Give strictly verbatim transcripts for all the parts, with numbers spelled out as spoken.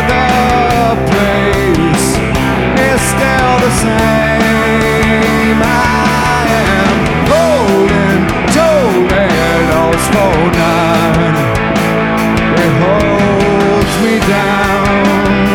the place is still the same. I am holding tornadoes for none. It holds me down.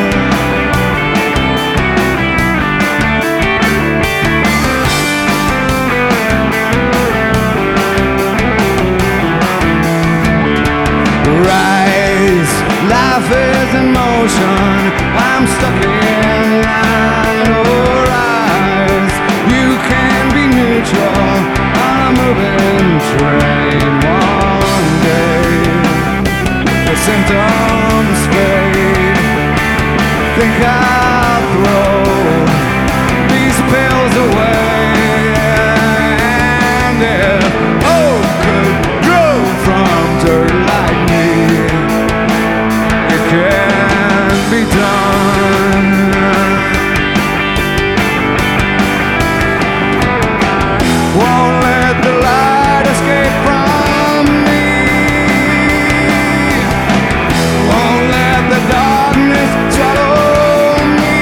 Rise, life is in motion. I'm stuck in line. Oh, rise, you can be neutral on a moving train. One day the symptoms fade. Think I'll throw these pills away. And if hope could grow from dirt like me, it can be done. Won't let the light escape from me. Won't let the darkness swallow me.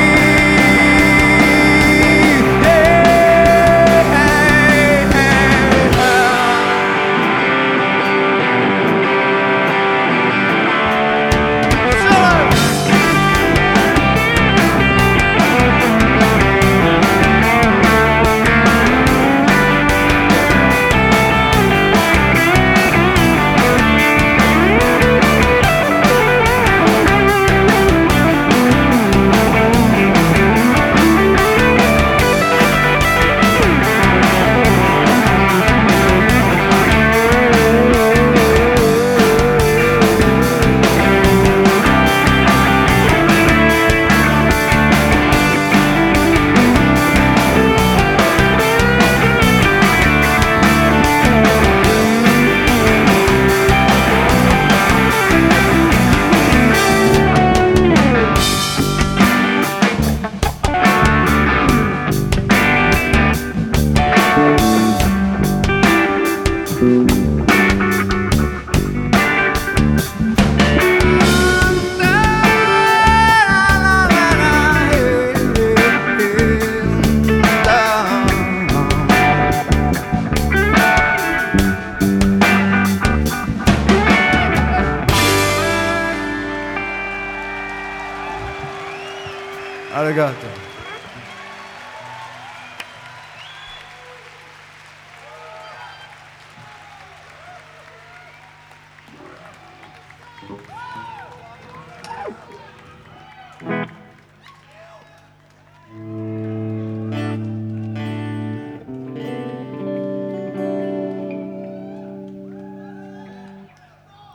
Arigato.